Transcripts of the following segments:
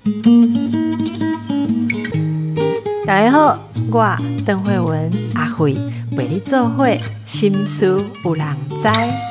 大家好，我邓惠文阿惠陪你做伙心事有人知。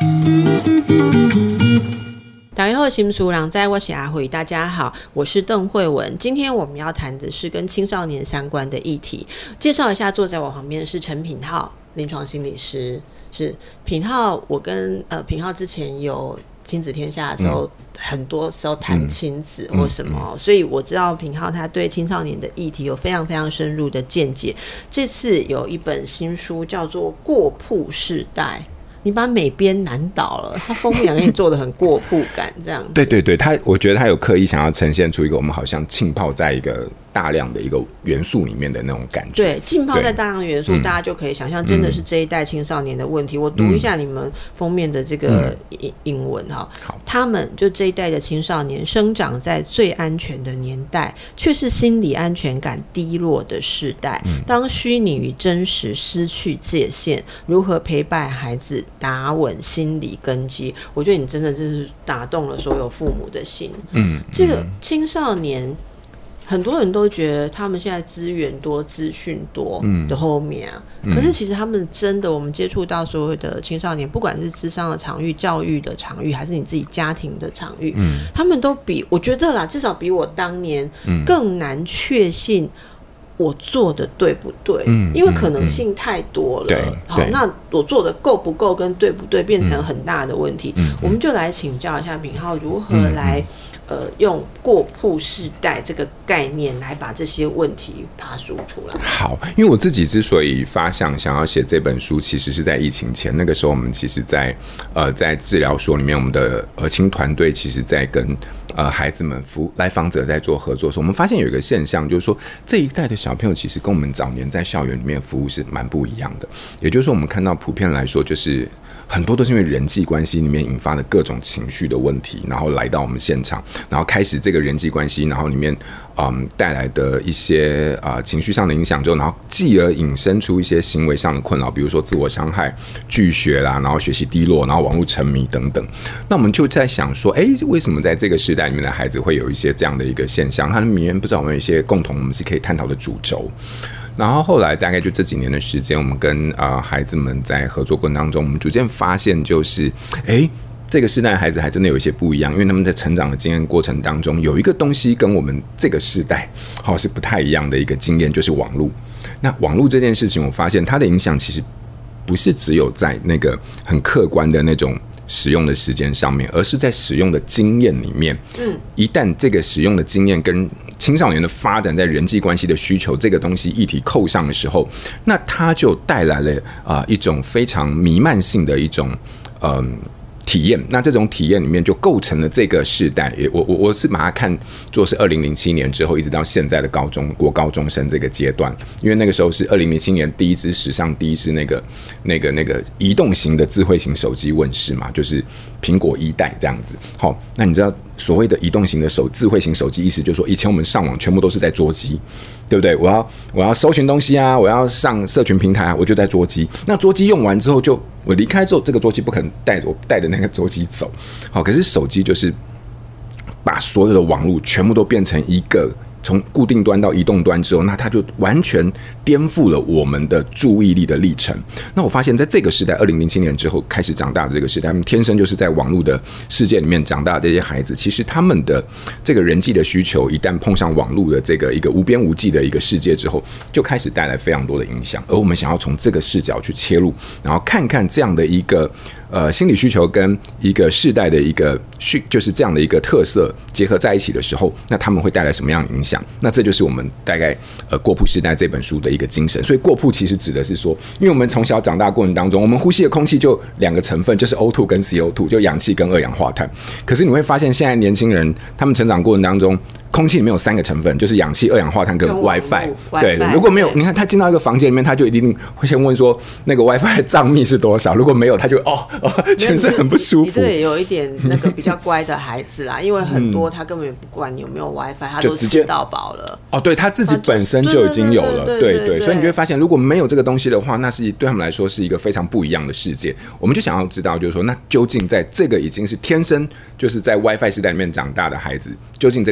大家好，心事有人知，我是阿惠。大家好，我是邓惠文。今天我们要谈的是跟青少年相关的议题。介绍一下，坐在我旁边是陈品皓，临床心理师。是品皓，我跟品皓之前有亲子天下的时候，很多时候谈亲子或什么，所以我知道品皓他对青少年的议题有非常非常深入的见解。这次有一本新书叫做《过曝世代》，你把美编难倒了，他封面给你做的很过曝感，这样子。 对对对，我觉得他有刻意想要呈现出一个我们好像浸泡在一个大量的一个元素里面的那种感觉。 对，浸泡在大量元素，大家就可以想象，真的是这一代青少年的问题。我读一下你们封面的这个英文哈，他们就这一代的青少年生长在最安全的年代，却是心理安全感低落的世代。当虚拟与真实失去界限，如何陪伴孩子打稳心理根基？我觉得你真的就是打动了所有父母的心。这个青少年。很多人都觉得他们现在资源多、资讯多的后面啊，可是其实他们真的，我们接触到所有的青少年，不管是諮商的场域、教育的场域，还是你自己家庭的场域，他们都比我觉得啦，至少比我当年更难确信我做的对不对，因为可能性太多了。好，那我做的够不够跟对不对变成很大的问题。我们就来请教一下品皓，如何来用过曝世代这个概念来把这些问题爬梳出来。 好，因为我自己之所以发想要写这本书，其实是在疫情前，那个时候我们其实在治疗所里面，我们的儿青团队其实在跟孩子们来访者在做合作的时候，我们发现有一个现象，就是说这一代的小朋友其实跟我们早年在校园里面服务是蛮不一样的。也就是说，我们看到普遍来说，就是很多都是因为人际关系里面引发的各种情绪的问题，然后来到我们现场，然后开始这个人际关系，然后里面带来的一些情绪上的影响之后，然后继而引申出一些行为上的困扰，比如说自我伤害、拒学啦，然后学习低落，然后网络沉迷等等。那我们就在想说，为什么在这个时代里面的孩子会有一些这样的一个现象？他们里面不知道有没有一些共同我们是可以探讨的主轴。然后后来大概就这几年的时间，我们跟孩子们在合作过程当中，我们逐渐发现，就是这个世代的孩子还真的有一些不一样，因为他们在成长的经验过程当中，有一个东西跟我们这个世代是不太一样的一个经验，就是网络。那网络这件事情，我发现它的影响其实不是只有在那个很客观的那种使用的时间上面，而是在使用的经验里面。一旦这个使用的经验跟青少年的发展在人际关系的需求这个东西议题扣上的时候，那它就带来了一种非常弥漫性的一种体验。那这种体验里面就构成了这个世代，我是把它看作是2007年之后一直到现在的国高中生这个阶段，因为那个时候是2007年史上第一支那个移动型的智慧型手机问世嘛，就是苹果1代这样子。好，那你知道所谓的移动型的智慧型手机，意思就是说以前我们上网全部都是在桌机，对不对？我要搜寻东西啊，我要上社群平台啊，我就在桌机。那桌机用完之后，我离开之后，这个桌机不可能带着那个桌机走。好，可是手机就是把所有的网络全部都变成一个从固定端到移动端之后，那它就完全颠覆了我们的注意力的历程。那我发现在这个时代2007年之后开始长大的这个时代，他们天生就是在网络的世界里面长大的这些孩子，其实他们的这个人际的需求一旦碰上网络的这个一个无边无际的一个世界之后，就开始带来非常多的影响。而我们想要从这个视角去切入，然后看看这样的一个心理需求跟一个世代的一个就是这样的一个特色结合在一起的时候，那他们会带来什么样的影响？那这就是我们大概过曝世代这本书的一个精神。所以过曝其实指的是说，因为我们从小长大过程当中，我们呼吸的空气就2个成分，就是 O2 跟 CO2， 就氧气跟二氧化碳。可是你会发现现在年轻人他们成长过程当中，空气里面有3个成分，就是氧气、二氧化碳跟 WiFi。对，如果没有，你看他进到一个房间里面，他就一定会先问说那个 WiFi 的账密是多少。如果没有，他就全身很不舒服。 你这也有一点那个比较乖的孩子啦，因为很多他根本不管你有没有 WiFi， 他都吃到饱了。 对，他自己本身就已经有了。对，所以你就会发现，如果没有这个东西的话，那是对他们来说是一个非常不一样的世界。我们就想要知道，就是说，那究竟在这个已经是天生就是在 WiFi 时代里面长大的孩子，究竟这个心理的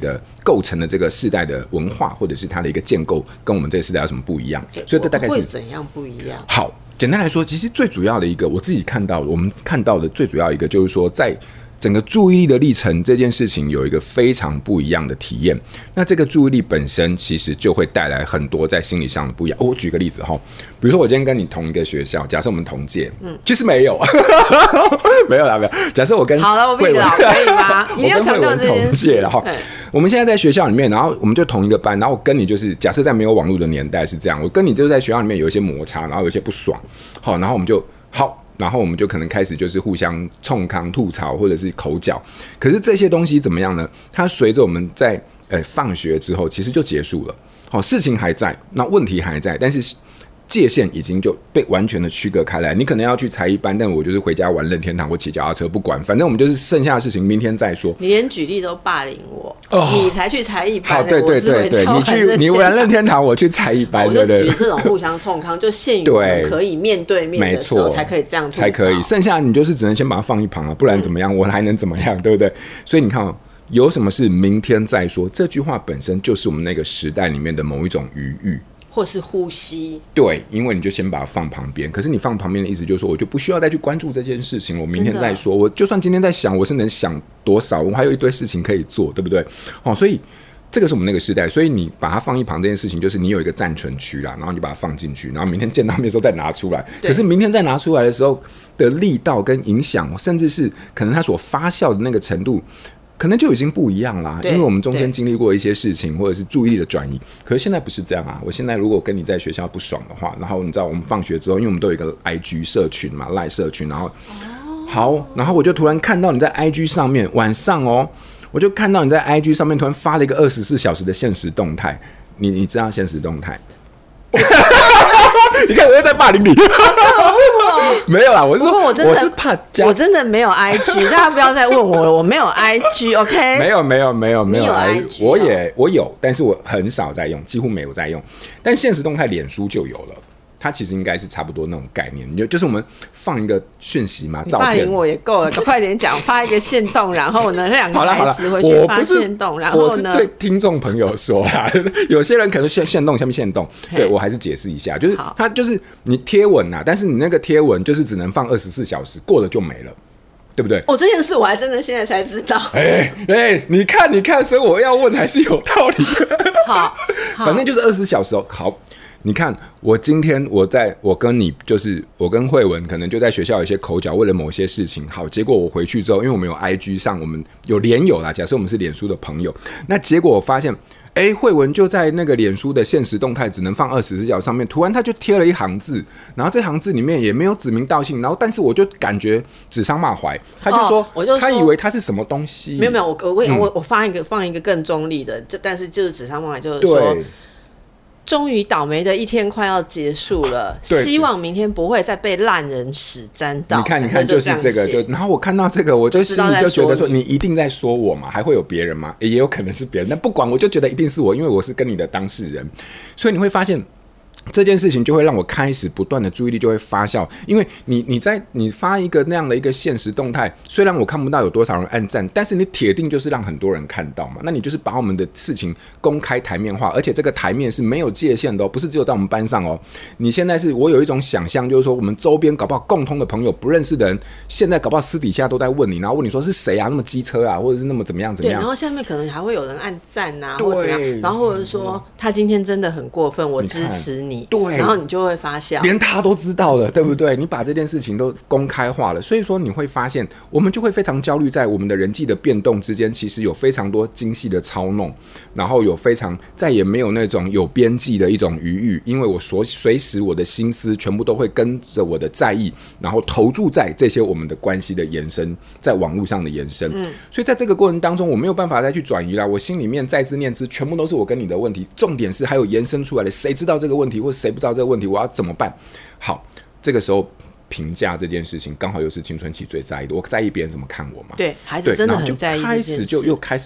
的构成的这个世代的文化，或者是它的一个建构，跟我们这个世代有什么不一样？所以这大概是会怎样不一样？ 好，简单来说，其实最主要的一个，我自己看到，我们看到的最主要一个就是说，在整个注意力的历程这件事情有一个非常不一样的体验，那这个注意力本身其实就会带来很多在心理上的不一样。我举个例子哈，比如说我今天跟你同一个学校，假设我们同届，其实没有，没有啦，没有。假设我跟好了，我闭了，可以吗？一定要强调这件事。 然后我们现在在学校里面，然后我们就同一个班，然后我跟你就是假设在没有网络的年代是这样，我跟你就是在学校里面有一些摩擦，然后有一些不爽，好，然后我们就好。然后我们就可能开始就是互相冲康吐槽或者是口角，可是这些东西怎么样呢？它随着我们在放学之后其实就结束了，好，事情还在，那问题还在，但是界限已经就被完全的区隔开来。你可能要去才艺班，但我就是回家玩任天堂或骑脚踏车，不管，反正我们就是剩下的事情明天再说。 你连举例都霸凌我，你才去才艺班。 好，对对对对，你玩任天堂，我去才艺班，对对。 我就举这种互相冲康，就限于我们可以面对面的时候才可以这样吐槽， 才可以。剩下你就是只能先把它放一旁啊，不然怎么样？我还能怎么样？对不对？所以你看有什么事明天再说？这句话本身就是我们那个时代里面的某一种余裕。 或是呼吸， 对，因为你就先把它放旁边。可是你放旁边的意思就是说，我就不需要再去关注这件事情，我明天再说。我就算今天在想，我是能想多少？我还有一堆事情可以做，对不对？所以这个是我们那个时代。所以你把它放一旁这件事情，就是你有一个暂存区啦，然后你把它放进去，然后明天见到面的时候再拿出来。可是明天再拿出来的时候的力道跟影响，甚至是可能它所发酵的那个程度，可能就已经不一样啦，因为我们中间经历过一些事情，或者是注意力的转移。可是现在不是这样啊！我现在如果跟你在学校不爽的话，然后你知道我们放学之后，因为我们都有一个 IG 社群嘛，LINE 社群，然后好，然后我就突然看到你在 IG 上面晚上我就看到你在 IG 上面突然发了一个24小时的限时动态，你知道限时动态？你看我又在霸凌你。没有啦，我是说，我是怕我真的没有 IG， 大家不要再问我了，我没有 IG，OK？ 没有 IG， 我有，但是我很少在用，几乎没有在用。但现实动态脸书就有了。它其实应该是差不多那种概念，就是我们放一个讯息嘛，照片。 霸凌我也够了，快点讲，发一个限动，然后呢，两个孩子回去发限动，然后呢， 我是对听众朋友说啦，有些人可能限动下面限动，对我还是解释一下，就是它就是你贴文啊，但是你那个贴文就是只能放24小时，过了就没了。对不对？ 这件事我还真的现在才知道。 你看，所以我要问还是有道理的。 好， 反正就是24小时哦。好。你看，我今天我跟你就是我跟慧文可能就在学校有一些口角，为了某些事情。好，结果我回去之后，因为我们有 IG 上，我们有连友啦。假设我们是脸书的朋友，那结果我发现，慧文就在那个脸书的限时动态只能放24小时上面，突然他就贴了一行字，然后这行字里面也没有指名道姓，然后但是我就感觉指桑骂槐，他就说，他以为他是什么东西。 没有，我放一个更中立的，但是就是指桑骂槐，就是说。终于倒霉的一天快要结束了，希望明天不会再被烂人屎沾到。 你看，就是这个，然后我看到这个，我就心里就觉得说，你一定在说我嘛，还会有别人吗？也有可能是别人，但不管，我就觉得一定是我，因为我是跟你的当事人，所以你会发现。这件事情就会让我开始不断的注意力就会发酵，因为你发一个那样的一个现实动态，虽然我看不到有多少人按赞，但是你铁定就是让很多人看到嘛。那你就是把我们的事情公开台面化，而且这个台面是没有界限的不是只有在我们班上你现在我有一种想象，就是说我们周边搞不好共同的朋友不认识的人，现在搞不好私底下都在问你，然后问你说是谁啊，那么机车啊，或者是那么怎么样。 对，然后下面可能还会有人按赞啊，或者怎么样，然后或者说他今天真的很过分，我支持你。对，然后你就会发现连他都知道了，对不对？你把这件事情都公开化了，所以说你会发现我们就会非常焦虑，在我们的人际的变动之间，其实有非常多精细的操弄，然后有非常再也没有那种有边际的一种余裕，因为我随时我的心思全部都会跟着我的在意，然后投注在这些我们的关系的延伸，在网络上的延伸。所以在这个过程当中，我没有办法再去转移啦，我心里面在之念之全部都是我跟你的问题，重点是还有延伸出来的，谁知道这个问题或谁不知道这个问题，我要怎么办？好，这个时候评价这件事情刚好又是青春期最在意的，我在意别人怎么看我嘛。 对，孩子真的很在意这件事， 开始就又开始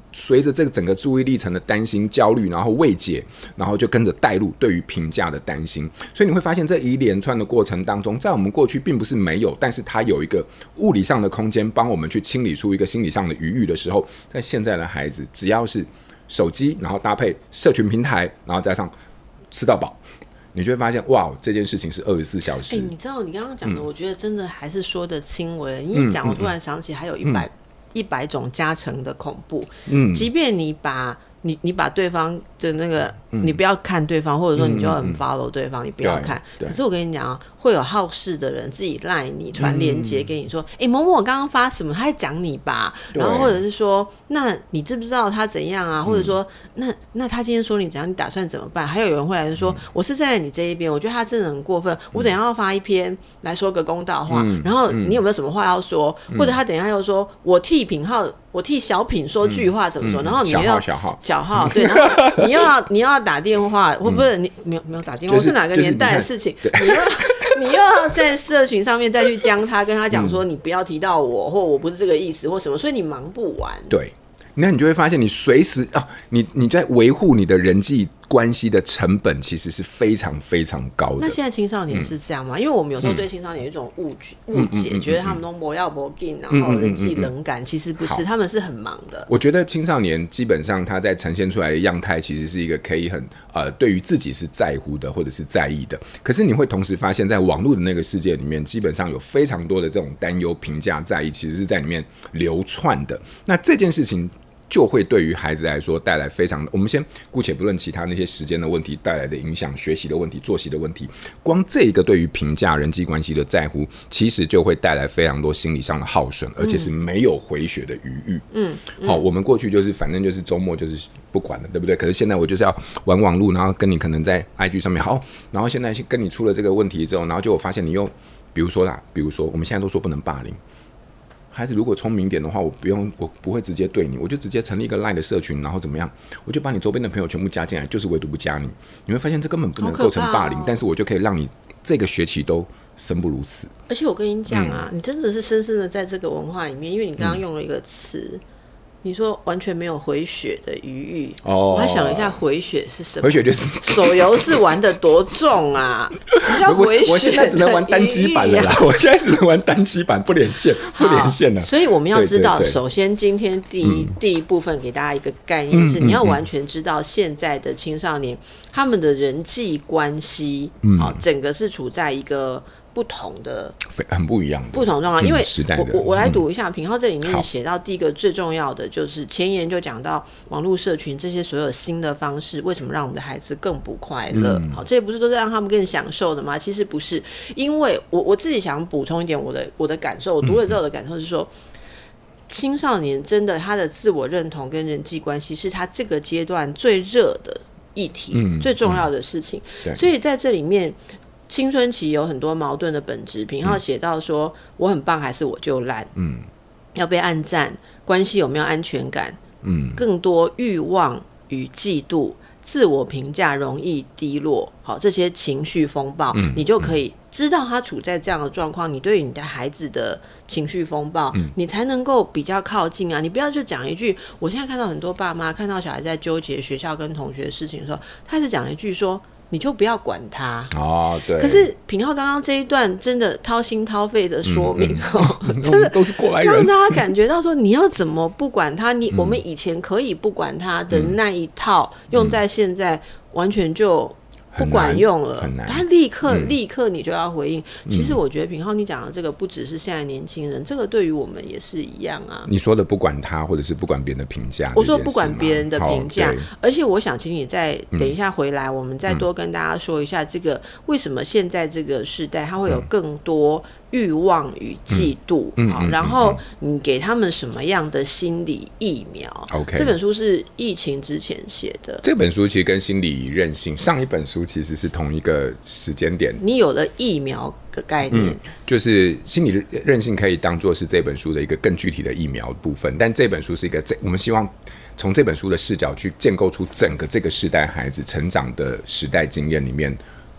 随着这个整个注意力层的担心、焦虑，然后未解，然后就跟着带入对于评价的担心。所以你会发现，这一连串的过程当中，在我们过去并不是没有，但是它有一个物理上的空间帮我们去清理出一个心理上的余裕的时候，在现在的孩子，只要是手机，然后搭配社群平台，然后加上吃到饱，你就会发现，哇，这件事情是24小时。 你知道你刚刚讲的，我觉得真的还是说得轻微。你一讲，我突然想起还有100种加成的恐怖。即便你把对方的那个，你不要看对方，或者说你就很 follow 对方，你不要看。可是我跟你讲啊，会有好事的人自己赖你传链接给你说，某某我刚刚发什么，他在讲你吧，然后或者是说，那你知不知道他怎样啊？或者说，那他今天说你怎样，你打算怎么办？还有人会来说，我是站在你这一边，我觉得他真的很过分，我等一下要发一篇来说个公道话，然后你有没有什么话要说？或者他等一下又说我替小品说句话什么什么，然后你又要小号对，然后你又要打电话，或不是你没有打电话，是哪个年代的事情？你又要在社群上面再去刁他，跟他讲说你不要提到我，或我不是这个意思或什么，所以你忙不完。对， 那你就会发现，你随时你在维护你的人际关系的成本其实是非常非常高的。 那现在青少年是这样吗？因为我们有时候对青少年有一种误解，觉得他们都不要不进，然后人际冷感，其实不是，他们是很忙的。 我觉得青少年基本上他在呈现出来的样态，其实是一个可以很对于自己是在乎的或者是在意的。可是你会同时发现，在网络的那个世界里面，基本上有非常多的这种担忧、评价、在意，其实是在里面流窜的。那这件事情就会对于孩子来说带来非常，我们先姑且不论其他那些时间的问题带来的影响、学习的问题、作息的问题，光这个对于评价、人际关系的在乎，其实就会带来非常多心理上的耗损，而且是没有回血的余裕。好，我们过去就是反正就是周末就是不管了，对不对？可是现在我就是要玩网络，然后跟你可能在 IG 上面好，然后现在跟你出了这个问题之后，然后就我发现你又比如说我们现在都说不能霸凌。孩子如果聪明一点的话，我不会直接对你，我就直接成立一个 LINE 的社群，然后怎么样？我就把你周边的朋友全部加进来，就是唯独不加你。你会发现这根本不能构成霸凌，但是我就可以让你这个学期都生不如死。 而且我跟你讲啊，你真的是深深的在这个文化里面，因为你刚刚用了一个词。你说完全没有回血的余裕，我还想了一下回血是什么？回血就是手游是玩的多重啊？什么叫回血？ 我现在只能玩单机版了啦，我现在只能玩单机版，不连线了。 所以我们要知道，首先今天第一部分给大家一个概念是，你要完全知道现在的青少年他们的人际关系，整个是处在一个。不同的很不一样的不同状况，因为时代的我来读一下品浩这里面写到第一个最重要的就是前言就讲到网络社群这些所有新的方式为什么让我们的孩子更不快乐，好，这也不是都是让他们更享受的吗？其实不是，因为我自己想补充一点我的感受，我读了之后的感受是说，青少年真的他的自我认同跟人际关系是他这个阶段最热的议题，最重要的事情，所以在这里面青春期有很多矛盾的本质，品浩写到说我很棒还是我就烂，要被按赞，关系有没有安全感，更多欲望与嫉妒，自我评价容易低落，好，这些情绪风暴，你就可以知道他处在这样的状况，你对于你的孩子的情绪风暴，你才能够比较靠近啊。你不要就讲一句，我现在看到很多爸妈看到小孩在纠结学校跟同学的事情的时候，他是讲一句说你就不要管他对。可是品浩刚刚这一段真的掏心掏肺的说明，真的都是过来人， 让大家感觉到说你要怎么不管他，我们以前可以不管他的那一套，用在现在完全就不管用了，他立刻你就要回应。其实我觉得品浩你讲的这个不只是现在年轻人，这个对于我们也是一样啊。 你说的不管他，或者是不管别人的评价， 我说不管别人的评价，而且我想请你再等一下回来，我们再多跟大家说一下这个为什么现在这个时代它会有更多欲望与嫉妒，然后你给他们什么样的心理疫苗？OK， 这本书是疫情之前写的。 这本书其实跟心理韧性上一本书其实是同一个时间点。 你有了疫苗的概念， 就是心理韧性可以当作是这本书的一个更具体的疫苗部分，但这本书是一个我们希望从这本书的视角去建构出整个这个世代孩子成长的时代经验里面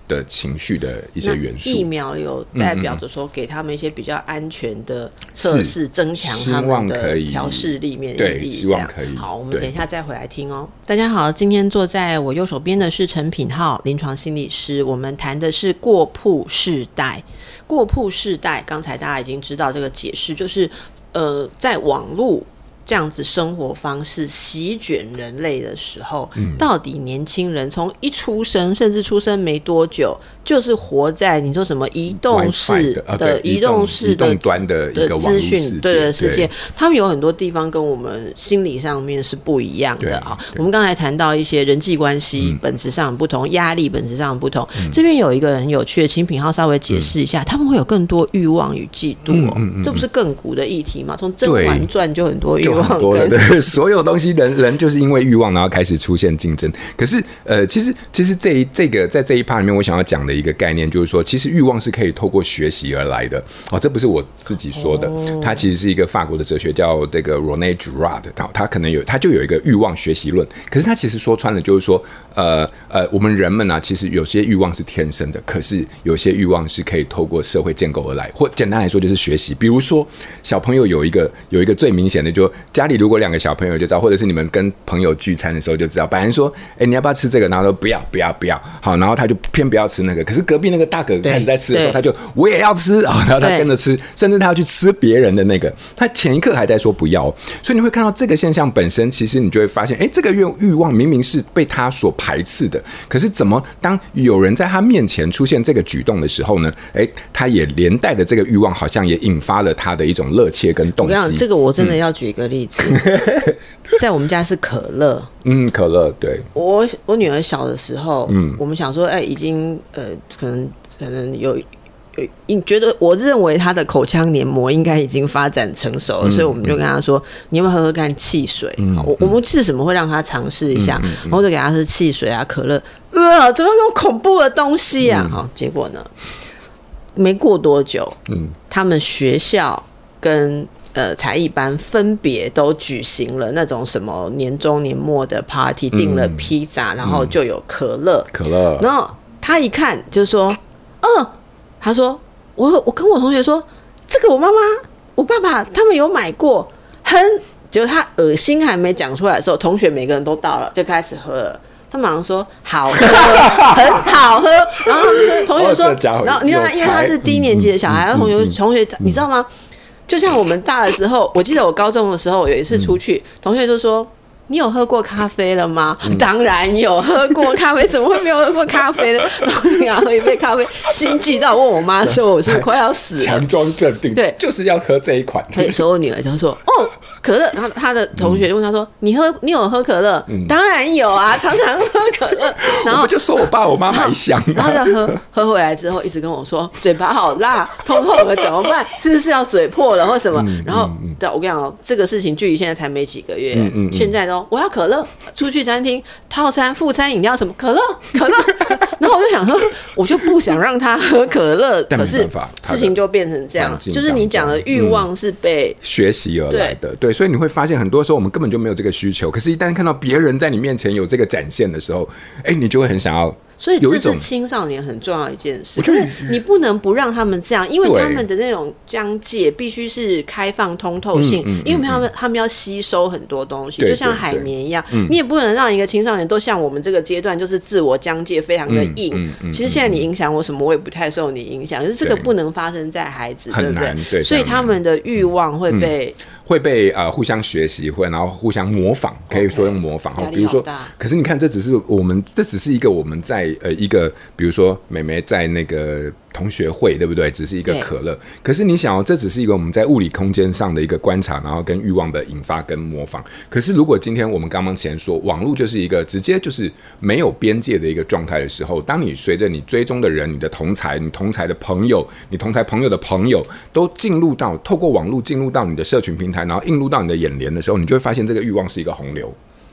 的情绪的一些元素。 疫苗有代表着说给他们一些比较安全的测试，增强他们的调试力、免疫力。 希望可以。 好，我们等一下再回来听哦。大家好，今天坐在我右手边的是陈品皓临床心理师，我们谈的是过曝世代。过曝世代，刚才大家已经知道这个解释，就是在网络这样子生活方式席卷人类的时候，到底年轻人从一出生甚至出生没多久，就是活在你说什么移动式的移动端的一个资讯的世界，他们有很多地方跟我们心理上面是不一样的啊。我们刚才谈到一些人际关系本质上不同，压力本质上不同。这边有一个很有趣的，请品皓稍微解释一下，他们会有更多欲望与嫉妒哦，这不是亘古的议题吗？从《甄嬛传》就很多欲望。 多了，对，所有东西人就是因为欲望，然后开始出现竞争。可是其实这个在这一 part 里面，我想要讲的一个概念就是说，其实欲望是可以透过学习而来的。这不是我自己说的，它其实是一个法国的哲学叫这个 René Girard， 他就有一个欲望学习论。可是他其实说穿了就是说，我们人们啊，其实有些欲望是天生的，可是有些欲望是可以透过社会建构而来，或简单来说就是学习。比如说小朋友有一个最明显的，就家里如果2个小朋友就知道，或者是你们跟朋友聚餐的时候就知道，本来说你要不要吃这个，然后说不要，好，然后他就偏不要吃那个，可是隔壁那个大哥开始在吃的时候，他就我也要吃，然后他跟着吃，甚至他要去吃别人的那个，他前一刻还在说不要。所以你会看到这个现象本身，其实你就会发现，这个欲望明明是被他所排斥的，可是怎么当有人在他面前出现这个举动的时候呢？他也连带的这个欲望好像也引发了他的一种热切跟动机。我这个我真的要举一个例子，在我们家是可乐， 可乐，对， 我女儿小的时候，我们想说，已经可能有。觉得我认为他的口腔黏膜应该已经发展成熟了，所以我们就跟他说，你有没有喝喝看汽水？我们是什么会让他尝试一下，然后就给他是汽水啊、可乐，怎么那么恐怖的东西啊？结果呢，没过多久，他们学校跟才艺班分别都举行了那种什么年终年末的 party， 订了披萨，然后就有可乐，然后他一看就说，他说我跟我同学说，这个我妈妈、我爸爸他们有买过，结果他恶心还没讲出来的时候，同学每个人都到了，就开始喝了。他马上说好喝，很好喝。然后同学说，然后你看，因为他是低年级的小孩，同学你知道吗？就像我们大的时候，我记得我高中的时候有一次出去，同学就说，你有喝过咖啡了吗？当然有喝过咖啡，怎么会没有喝过咖啡呢？然后你要喝一杯咖啡，心悸到问我妈说我是快要死了， 强装镇定，对，就是要喝这一款。 所以我女儿就说可乐，然后他的同学就问他说：“你有喝可乐？”当然有啊，常常喝可乐。然后我就说我爸我妈买香， 然后就喝回来之后，一直跟我说嘴巴好辣，痛痛的怎么办？是不是要嘴破了或什么？然后我跟你讲这个事情距离现在才没几个月，现在都我要可乐，出去餐厅套餐副餐饮料什么可乐，然后我就想说，我就不想让他喝可乐，可是事情就变成这样，就是你讲的欲望是被学习而来的，对。所以你会发现，很多时候我们根本就没有这个需求，可是一旦看到别人在你面前有这个展现的时候，你就会很想要。 所以这是青少年很重要的一件事，可是你不能不让他们这样，因为他们的那种疆界必须是开放通透性，因为他们要吸收很多东西，就像海绵一样，你也不能让一个青少年都像我们这个阶段就是自我疆界非常的硬。其实现在你影响我什么，我也不太受你影响，可是这个不能发生在孩子，对不对？所以他们的欲望会被互相学习，然后互相模仿，可以说用模仿。比如说，可是你看，这只是一个我们在一个，比如说妹妹在那个同学会，对不对？只是一个可乐。可是你想这只是一个我们在物理空间上的一个观察，然后跟欲望的引发跟模仿。可是如果今天我们刚刚前说，网络就是一个直接就是没有边界的一个状态的时候，当你随着你追踪的人、你的同才、你同才的朋友、你同才朋友的朋友都透过网络进入到你的社群平台，然后映入到你的眼帘的时候，你就会发现这个欲望是一个洪流。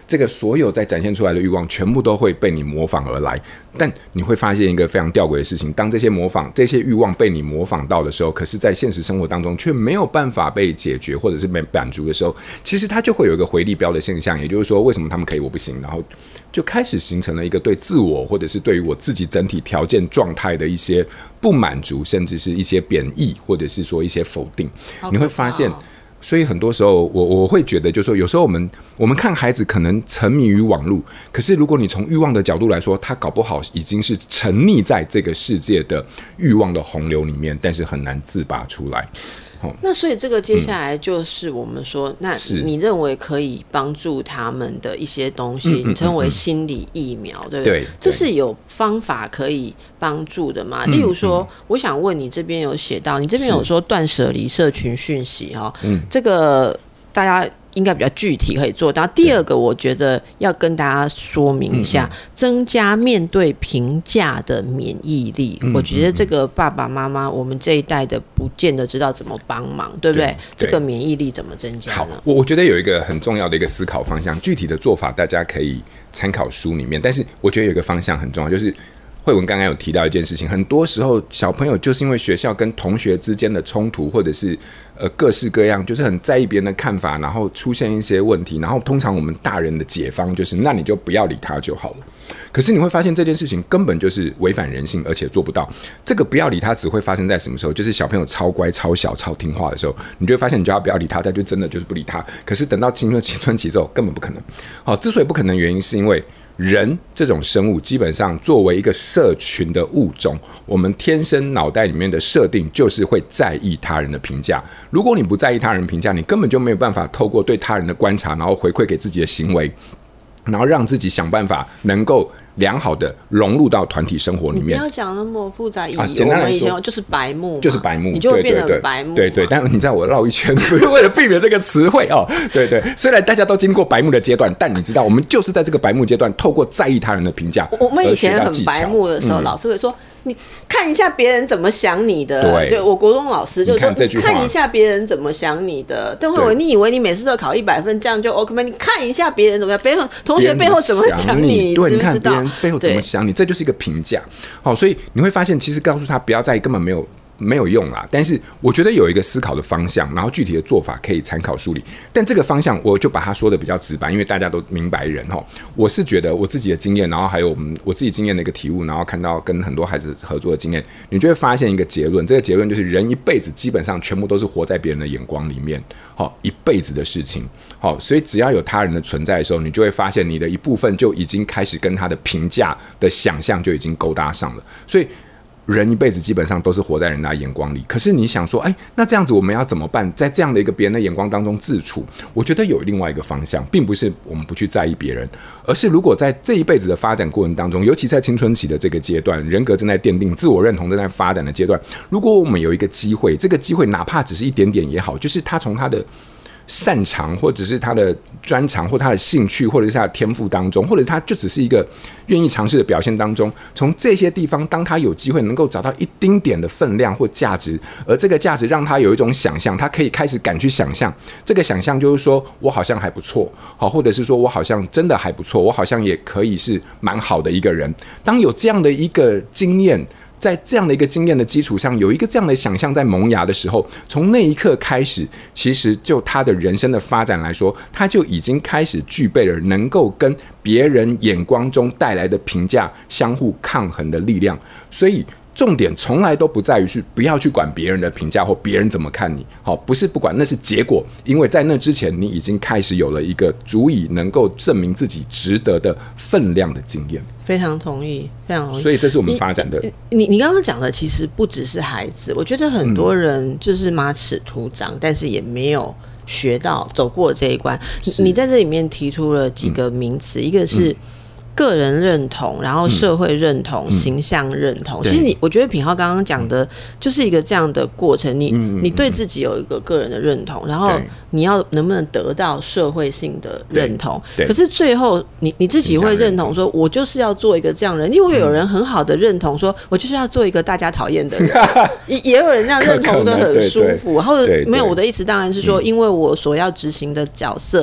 这个所有在展现出来的欲望全部都会被你模仿而来。但你会发现一个非常吊诡的事情，当这些欲望被你模仿到的时候，可是在现实生活当中却没有办法被解决或者是被满足的时候，其实它就会有一个回力镖的现象，也就是说为什么他们可以我不行，然后就开始形成了一个对自我或者是对于我自己整体条件状态的一些不满足，甚至是一些贬义或者是说一些否定。你会发现所以很多时候我会觉得就是说有时候我们看孩子可能沉迷于网络，可是如果你从欲望的角度来说，他搞不好已经是沉溺在这个世界的欲望的洪流里面，但是很难自拔出来。 那所以这个接下来就是我们说，那你认为可以帮助他们的一些东西，你称为心理疫苗，对不对？这是有方法可以帮助的吗？例如说，我想问你这边有写到，你这边有说断舍离社群讯息这个大家应该比较具体可以做到。第二个我觉得要跟大家说明一下，增加面对评价的免疫力。我觉得这个爸爸妈妈我们这一代的不见得知道怎么帮忙，对不对？这个免疫力怎么增加呢？ 好，我觉得有一个很重要的一个思考方向，具体的做法大家可以参考书里面，但是我觉得有一个方向很重要，就是慧文刚刚有提到一件事情，很多时候小朋友就是因为学校跟同学之间的冲突，或者是各式各样，就是很在意别人的看法，然后出现一些问题，然后通常我们大人的解方就是那你就不要理他就好了。可是你会发现这件事情根本就是违反人性，而且做不到。这个不要理他只会发生在什么时候？就是小朋友超乖超小超听话的时候，你就会发现你叫他不要理他，他就真的就是不理他。可是等到青春期之后根本不可能。之所以不可能，原因是因为人这种生物基本上作为一个社群的物种，我们天生脑袋里面的设定就是会在意他人的评价。如果你不在意他人评价，你根本就没有办法透过对他人的观察，然后回馈给自己的行为，然后让自己想办法能够良好的融入到团体生活里面。 你不要讲那么复杂， 简单来说， 我们以前就是白目， 就是白目， 你就会变得白目。 对，但你知道我绕一圈，不是为了避免这个词汇对，虽然大家都经过白目的阶段，但你知道我们就是在这个白目阶段，透过在意他人的评价， 我们以前很白目的时候，老师会说。你看一下别人怎么想你的，对，我国中老师就说看一下别人怎么想你的。邓慧文，你以为你每次都考100分，这样就 OK 吗？你看一下别人怎么样，别人同学背后怎么想你， 对， 知不知道？ 别人背后怎么想你，这就是一个评价。所以你会发现，其实告诉他不要在意，根本没有用啦。但是我觉得有一个思考的方向，然后具体的做法可以参考梳理。但这个方向我就把它说的比较直白，因为大家都明白人我是觉得我自己的经验，然后还有我自己经验的一个体悟，然后看到跟很多孩子合作的经验，你就会发现一个结论。这个结论就是人一辈子基本上全部都是活在别人的眼光里面，一辈子的事情。所以只要有他人的存在的时候，你就会发现你的一部分就已经开始跟他的评价的想象就已经勾搭上了。所以人一辈子基本上都是活在人家眼光里，可是你想说，那这样子我们要怎么办？在这样的一个别人的眼光当中自处，我觉得有另外一个方向，并不是我们不去在意别人，而是如果在这一辈子的发展过程当中，尤其在青春期的这个阶段，人格正在奠定，自我认同正在发展的阶段，如果我们有一个机会，这个机会哪怕只是一点点也好，就是他从他的擅长，或者是他的专长，或他的兴趣，或者是他的天赋当中，或者他就只是一个愿意尝试的表现当中，从这些地方，当他有机会能够找到一丁点的分量或价值，而这个价值让他有一种想象，他可以开始敢去想象，这个想象就是说我好像还不错，或者是说我好像真的还不错，我好像也可以是蛮好的一个人。当有这样的一个经验，在这样的一个经验的基础上，有一个这样的想象在萌芽的时候，从那一刻开始，其实就他的人生的发展来说，他就已经开始具备了能够跟别人眼光中带来的评价相互抗衡的力量。所以重点从来都不在于是不要去管别人的评价或别人怎么看你，不是不管，那是结果，因为在那之前你已经开始有了一个足以能够证明自己值得的分量的经验。 非常同意，非常同意。 所以这是我们发展的。 你刚刚讲的其实不只是孩子，我觉得很多人就是马齿徒长，但是也没有学到走过这一关。你在这里面提出了几个名词，一个是个人认同，然后社会认同、形象认同。其实我觉得品皓刚刚讲的就是一个这样的过程。你对自己有一个个人的认同，然后你要能不能得到社会性的认同？可是最后你自己会认同说，我就是要做一个这样的人。因为有人很好的认同说，我就是要做一个大家讨厌的人，也有人这样认同的很舒服。然后没有，我的意思当然是说，因为我所要执行的角色。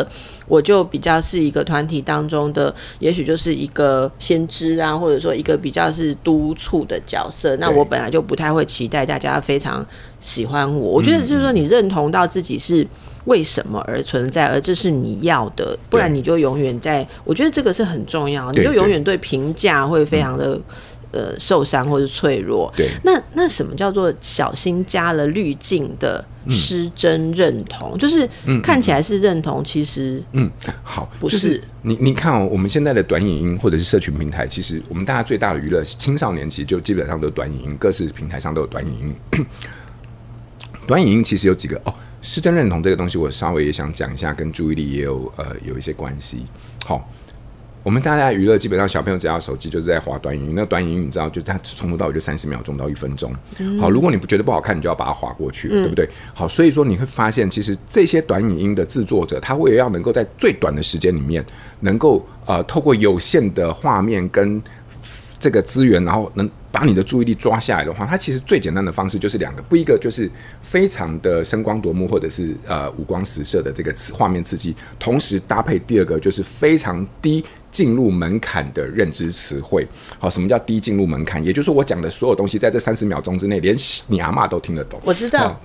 我就比较是一个团体当中的，也许就是一个先知啊，或者说一个比较是督促的角色。那我本来就不太会期待大家非常喜欢我。我觉得就是说，你认同到自己是为什么而存在，而这是你要的，不然你就永远在。我觉得这个是很重要，你就永远对评价会非常的。受伤或是脆弱。 对， 那什么叫做小心加了滤镜的失真认同？就是看起来是认同，其实好， 不是。 就是你看哦，我们现在的短影音或者是社群平台，其实我们大家最大的娱乐，青少年其实就基本上都是短影音，各式平台上都有短影音。短影音其实有几个失真认同这个东西，我稍微也想讲一下，跟注意力也有一些关系。好。我们大家娱乐基本上小朋友只要手机就是在滑短影音，那短影音你知道，就它从头到尾就30秒钟到1分钟。好，如果你不觉得不好看，你就要把它滑过去，对不对？好，所以说你会发现，其实这些短影音的制作者，他为了要能够在最短的时间里面，能够透过有限的画面跟这个资源，然后能把你的注意力抓下来的话，它其实最简单的方式就是2个，不一个就是非常的声光夺目或者是五光十色的这个画面刺激，同时搭配第2个就是非常低进入门槛的认知词汇。好，什么叫低进入门槛？也就是说我讲的所有东西在这30秒钟之内，连你阿嬷都听得懂。 我知道。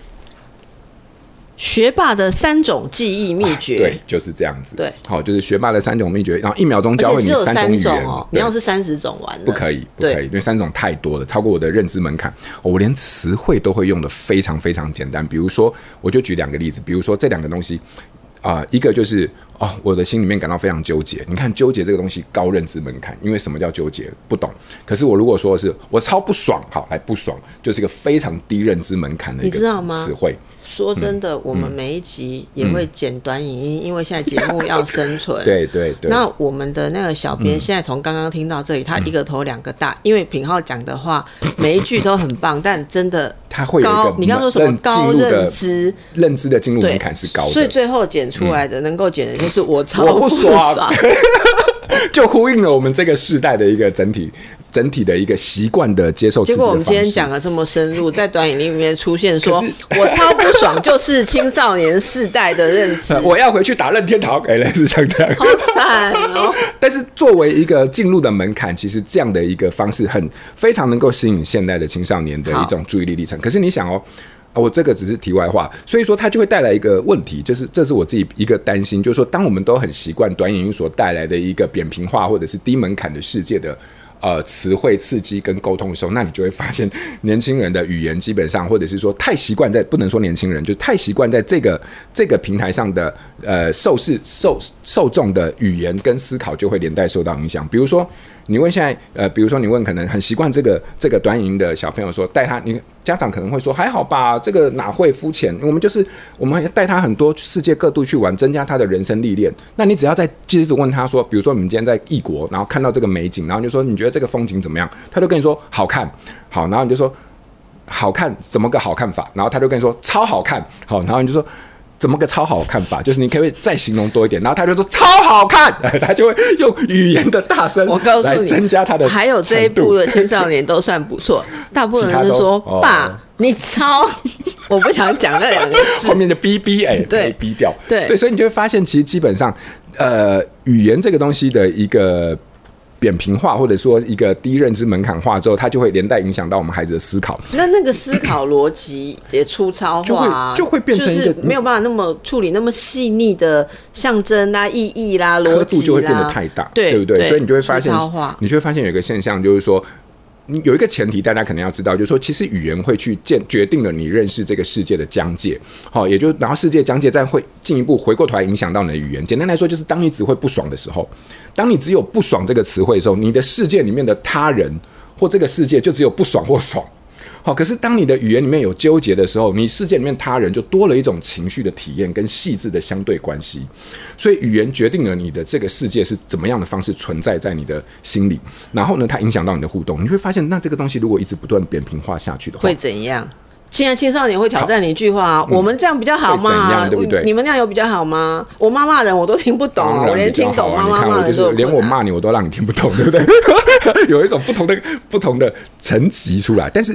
学霸的3种记忆秘诀， 对，就是这样子。 对， 好，就是学霸的3种秘诀，然后1秒钟教会你3种语言你要是30种完了， 不可以，因为3种太多了，超过我的认知门槛。我连词汇都会用的非常非常简单。比如说，我就举2个例子，比如说这2个东西。一个就是我的心里面感到非常纠结。你看纠结这个东西高认知门槛，因为什么叫纠结不懂。可是我如果说的是我超不爽，好，来不爽就是一个非常低认知门槛的一个词汇。 说真的，我们每一集也会剪短影音，因为现在节目要生存。 对。 那我们的那个小编现在从刚刚听到这里，他1个头2个大，因为品皓讲的话每一句都很棒，但真的他会有一个你刚刚说什么高认知的进入门槛是高的， 所以最后剪出来的能够剪的就是我超不爽。就呼应了我们这个世代的一个整体的一个习惯的接受刺激的方式。结果我们今天讲的这么深入，在短影音里面出现说我超不爽就是青少年世代的认知。 我要回去打任天堂，类似像这样， 好惨哦。但是作为一个进入的门槛，其实这样的一个方式非常能够吸引现代的青少年的一种注意力历程。可是你想我这个只是题外话，所以说它就会带来一个问题，就是这是我自己一个担心，就是说当我们都很习惯短影音所带来的一个扁平化或者是低门槛的世界的词汇刺激跟沟通的时候，那你就会发现年轻人的语言基本上，或者是说太习惯在，不能说年轻人，就太习惯在这个平台上的受众的语言跟思考就会连带受到影响。比如说你问现在比如说你问可能很习惯这个短影音的小朋友说，带他，你家长可能会说还好吧，这个哪会肤浅，我们带他很多世界各地去玩，增加他的人生历练。那你只要再接着问他说，比如说你们今天在异国，然后看到这个美景，然后你就说你觉得这个风景怎么样，他就跟你说好看。好，然后你就说好看怎么个好看法，然后他就跟你说超好看。好，然后你就说怎么个超好看法，就是你可不可以再形容多一点，然后他就说超好看，他就会用语言的大声来增加他的程度。 还有这一部的青少年都算不错，大部分人是说爸你超我不想讲那2个字， 后面的哔哔对哔掉，对，所以你就会发现其实基本上语言这个东西的一个扁平化，或者说一个低认知门槛化之后，它就会连带影响到我们孩子的思考。 那个思考逻辑也粗糙化， 就会变成一个就是没有办法那么处理那么细腻的象征啦、意义啦、逻辑啦， 刻度就会变得太大，对不对？所以你就会发现，有一个现象，就是说。你有一个前提，大家可能要知道，就是说，其实语言会去决定了你认识这个世界的疆界，好，然后世界疆界再会进一步回过头来影响到你的语言。简单来说，就是当你只会不爽的时候，当你只有不爽这个词汇的时候，你的世界里面的他人或这个世界就只有不爽或爽。好，可是当你的语言里面有纠结的时候，你世界里面他人就多了一种情绪的体验跟细致的相对关系。所以语言决定了你的这个世界是怎么样的方式存在在你的心里，然后呢，它影响到你的互动，你会发现，那这个东西如果一直不断扁平化下去的话， 会怎样？现在青少年会挑战你一句话我们这样比较好吗？ 对不对？ 你们那样有比较好吗？我妈骂人我都听不懂，我连听懂妈妈骂人都有困难， 连我骂你我都让你听不懂，对不对？有一种不同的层级出来，但是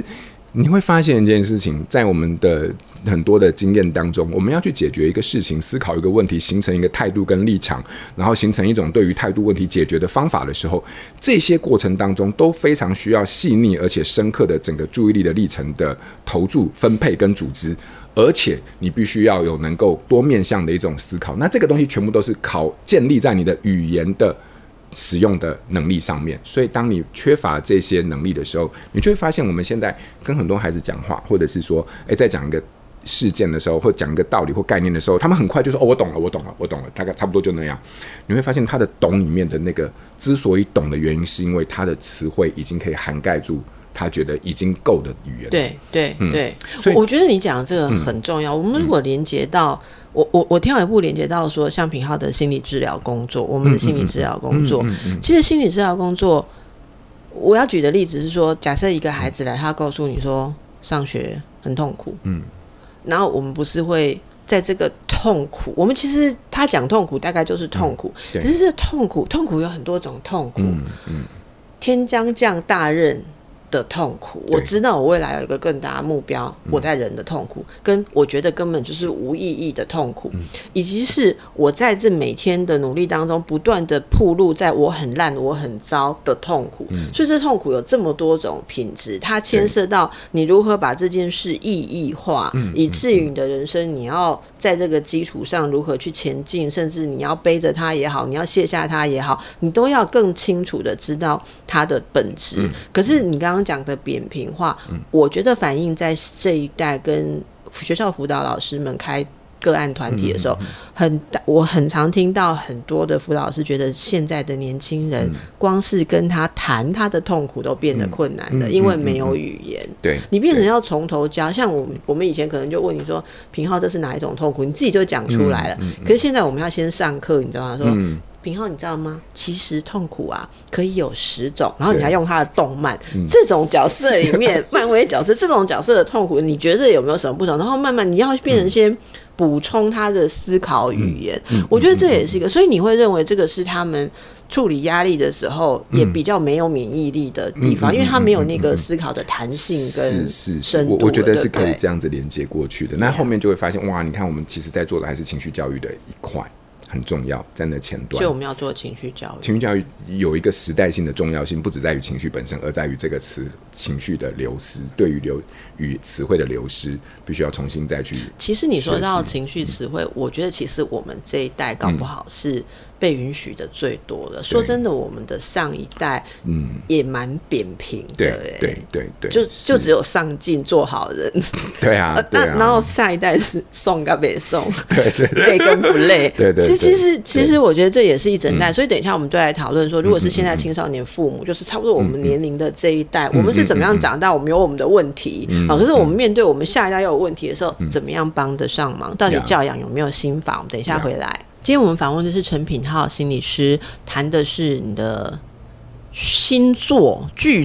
你会发现一件事情，在我们的很多的经验当中，我们要去解决一个事情，思考一个问题，形成一个态度跟立场，然后形成一种对于态度问题解决的方法的时候，这些过程当中都非常需要细腻而且深刻的整个注意力的历程的投注、分配跟组织，而且你必须要有能够多面向的一种思考。那这个东西全部都是建立在你的语言的使用的能力上面，所以当你缺乏这些能力的时候，你就会发现我们现在跟很多孩子讲话，或者是说在讲一个事件的时候，或讲一个道理或概念的时候，他们很快就说我懂了，大概差不多就那样。你会发现他的懂里面的那个之所以懂的原因，是因为他的词汇已经可以涵盖住他觉得已经够的语言。 对，所以我觉得你讲的这个很重要。我们如果连接到我跳一步连接到说，像品皓的心理治疗工作，我们的心理治疗工作，其实心理治疗工作，我要举的例子是说，假设一个孩子来，他告诉你说上学很痛苦，然后我们不是会在这个痛苦，我们其实他讲痛苦大概就是痛苦，可是这痛苦有很多种痛苦，天将降大任的痛苦，我知道我未来有一个更大的目标，我在人的痛苦，跟我觉得根本就是无意义的痛苦，以及是我在这每天的努力当中不断的暴露在我很烂我很糟的痛苦，所以这痛苦有这么多种品质，它牵涉到你如何把这件事意义化，以至于你的人生你要在这个基础上如何去前进，甚至你要背着它也好，你要卸下它也好，你都要更清楚的知道它的本质。可是你刚刚讲的扁平化，我觉得反映在这一代跟学校辅导老师们开个案团体的时候，我很常听到很多的辅导老师觉得现在的年轻人光是跟他谈他的痛苦都变得困难了，因为没有语言。对，你变成要从头教。像我们以前可能就问你说，品皓这是哪一种痛苦，你自己就讲出来了。可是现在我们要先上课，你知道吗？说品皓你知道吗？其实痛苦啊可以有10种，然后你还用他的动漫，这种角色里面漫威角色这种角色的痛苦，你觉得有没有什么不同？然后慢慢你要变成先补充他的思考语言，我觉得这也是一个，所以你会认为这个是他们处理压力的时候也比较没有免疫力的地方，因为他没有那个思考的弹性跟深度。 我觉得是可以这样子连接过去的。那后面就会发现，哇，你看我们其实在做的还是情绪教育的一块。很重要，在那前端， 所以我们要做情绪教育。 情绪教育有一个时代性的重要性，不只在于情绪本身，而在于这个情绪的流失，对于词汇的流失，必须要重新再去。 其实你说到情绪词汇，我觉得其实我们这一代搞不好是被允许的最多的。说真的，我们的上一代也蛮扁平的， 对， 就只有上进做好人。 对啊， 然后下一代是送跟没送， 对， 累跟不累， 对。 其实我觉得这也是一整代，所以等一下我们都来讨论说，如果是现在青少年父母，就是差不多我们年龄的这一代，我们是怎么样长大，我们有我们的问题，可是我们面对我们下一代又有问题的时候，怎么样帮得上忙？到底教养有没有心法？我们等一下回来。今天我们访问的是陈品皓心理师，谈的是你的新作剧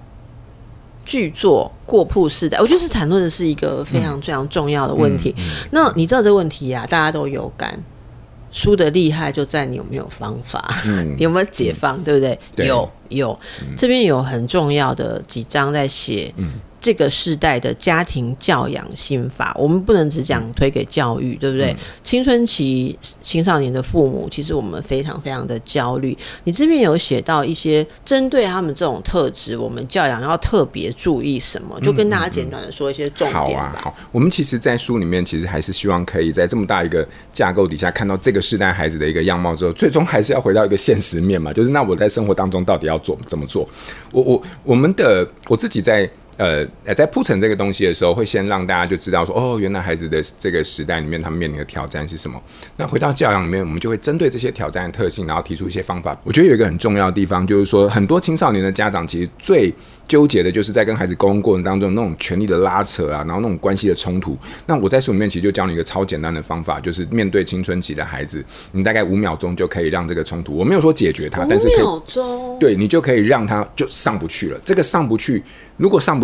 作过曝世代，我觉得是谈论的是一个非常非常重要的问题。那你知道这个问题啊，大家都有感。书的厉害就在你有没有方法，有没有解放，对不对？有，这边有很重要的几章在写这个世代的家庭教养心法。我们不能只讲推给教育，对不对？青春期青少年的父母，其实我们非常非常的焦虑。你这边有写到一些针对他们这种特质，我们教养要特别注意什么？就跟大家简短的说一些重点吧。 好，我们其实在书里面其实还是希望可以在这么大一个架构底下看到这个世代孩子的一个样貌之后，最终还是要回到一个现实面嘛，就是那我在生活当中到底要怎么做？我自己在铺陈这个东西的时候，会先让大家就知道说，哦，原来孩子的这个时代里面，他们面临的挑战是什么。那回到教养里面，我们就会针对这些挑战的特性，然后提出一些方法。我觉得有一个很重要的地方，就是说，很多青少年的家长其实最纠结的就是在跟孩子沟通过程当中那种权力的拉扯啊，然后那种关系的冲突。那我在书里面其实就教你一个超简单的方法，就是面对青春期的孩子，你大概5秒钟就可以让这个冲突，我没有说解决它，但是可以 5秒钟， 对你就可以让他就上不去了。这个上不去，如果上不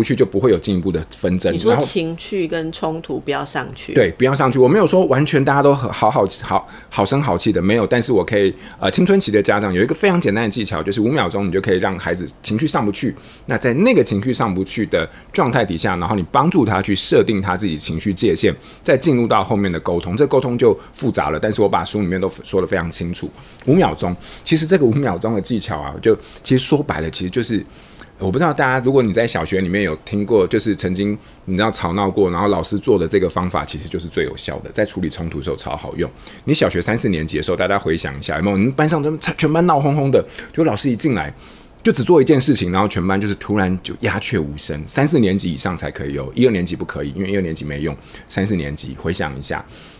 去，就不会有进一步的纷争。 你说情绪跟冲突不要上去， 对，不要上去。我没有说完全大家都好声好气的，没有。但是我可以青春期的家长有一个非常简单的技巧，就是5秒钟你就可以让孩子情绪上不去。那在那个情绪上不去的状态底下，然后你帮助他去设定他自己情绪界限，再进入到后面的沟通。这沟通就复杂了，但是我把书里面都说得非常清楚。5秒钟，其实这个5秒钟的技巧啊，就其实说白了，其实就是我不知道大家，如果你在小学里面有听过，就是曾经你知道吵闹过，然后老师做的这个方法，其实就是最有效的，在处理冲突的时候超好用。你小学3、4年级的时候，大家回想一下，有没有？你们班上全班闹哄哄的，就老师一进来就只做一件事情，然后全班就是突然就鸦雀无声。3、4年级以上才可以有，1、2年级不可以，因为1、2年级没用。3、4年级回想一下，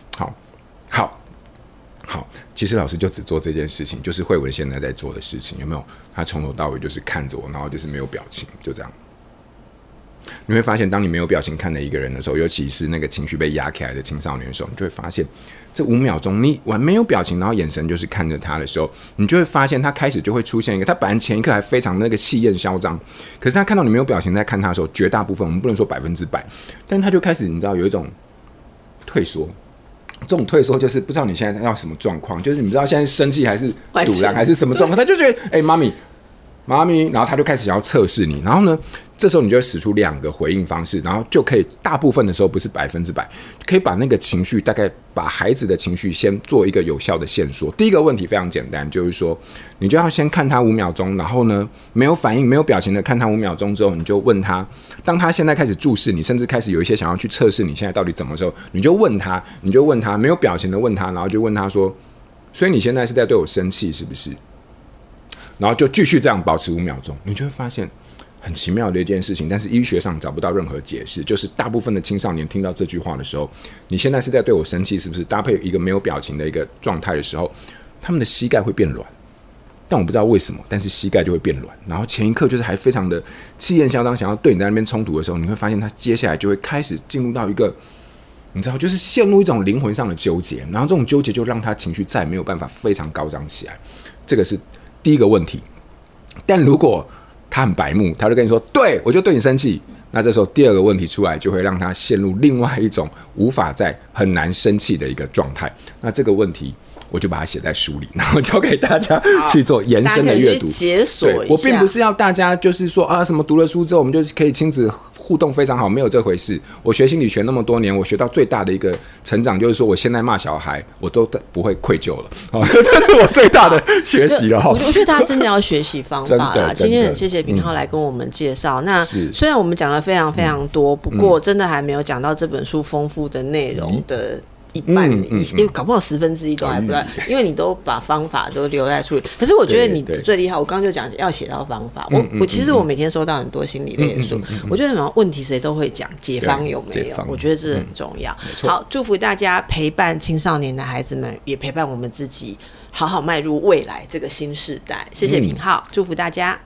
好，其实老师就只做这件事情，就是慧文现在在做的事情，有没有？他从头到尾就是看着我，然后就是没有表情，就这样。你会发现，当你没有表情看着一个人的时候，尤其是那个情绪被压起来的青少年的时候，你就会发现，这5秒钟你没有表情，然后眼神就是看着他的时候，你就会发现他开始就会出现一个，他本来前一刻还非常那个气焰嚣张，可是他看到你没有表情在看他的时候，绝大部分我们不能说100%，但他就开始你知道有一种退缩。这种退缩就是不知道你现在要什么状况，就是你不知道现在生气还是堵然还是什么状况，他就觉得妈咪，然后他就开始想要测试你，然后呢，这时候你就会使出2个回应方式，然后就可以大部分的时候不是100%，可以把那个情绪大概把孩子的情绪先做一个有效的线索。第一个问题非常简单，就是说你就要先看他5秒钟，然后呢没有反应没有表情的看他5秒钟之后，你就问他，当他现在开始注视你，甚至开始有一些想要去测试你现在到底怎么的时候，你就问他没有表情的问他，然后就问他说，所以你现在是在对我生气是不是？然后就继续这样保持5秒钟，你就会发现很奇妙的一件事情，但是医学上找不到任何解释，就是大部分的青少年听到这句话的时候，你现在是在对我生气是不是？搭配一个没有表情的一个状态的时候，他们的膝盖会变软，但我不知道为什么，但是膝盖就会变软。然后前一刻就是还非常的气焰嚣张，想要对你在那边冲突的时候，你会发现他接下来就会开始进入到一个，你知道，就是陷入一种灵魂上的纠结，然后这种纠结就让他情绪再没有办法非常高涨起来。这个是第一个问题。但如果他很白目，他就跟你说，对，我就对你生气，那这时候第2个问题出来，就会让他陷入另外一种无法再很难生气的一个状态。那这个问题我就把它写在书里，然后交给大家去做延伸的阅读。 解锁一下。 我并不是要大家就是说什么读了书之后我们就可以亲子互动非常好，没有这回事。我学心理学那么多年，我学到最大的一个成长就是说，我现在骂小孩我都不会愧疚了。这是我最大的学习了。 我觉得大家真的要学习方法啦。今天很谢谢品皓来跟我们介绍。那虽然我们讲了非常非常多，不过真的还没有讲到这本书丰富的内容的一半，因为搞不好1/10都还不到，因为你都把方法都留在书里。可是我觉得你最厉害，我刚刚就讲要写到方法。我其实我每天收到很多心理类的书，我觉得什么问题谁都会讲，解方有没有？我觉得这很重要。好，祝福大家陪伴青少年的孩子们，也陪伴我们自己，好好迈入未来这个新世代。谢谢品皓，祝福大家。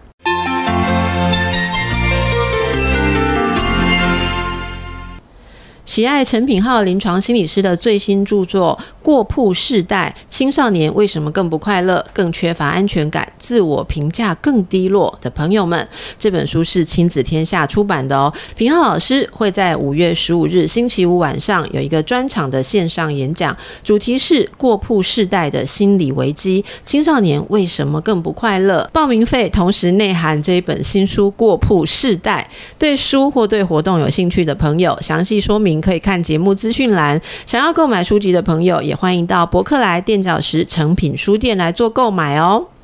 喜爱陈品皓临床心理师的最新著作《过曝世代：青少年为什么更不快乐、更缺乏安全感、自我评价更低落》的朋友们，这本书是亲子天下出版的哦。品皓老师会在5月15日星期五晚上有一个专场的线上演讲，主题是过曝世代的心理危机，青少年为什么更不快乐？报名费同时内含这一本新书《过曝世代》。对书或对活动有兴趣的朋友，详细说明可以看节目资讯栏。想要购买书籍的朋友，也欢迎到博客来、垫脚石、诚品书店来做购买哦。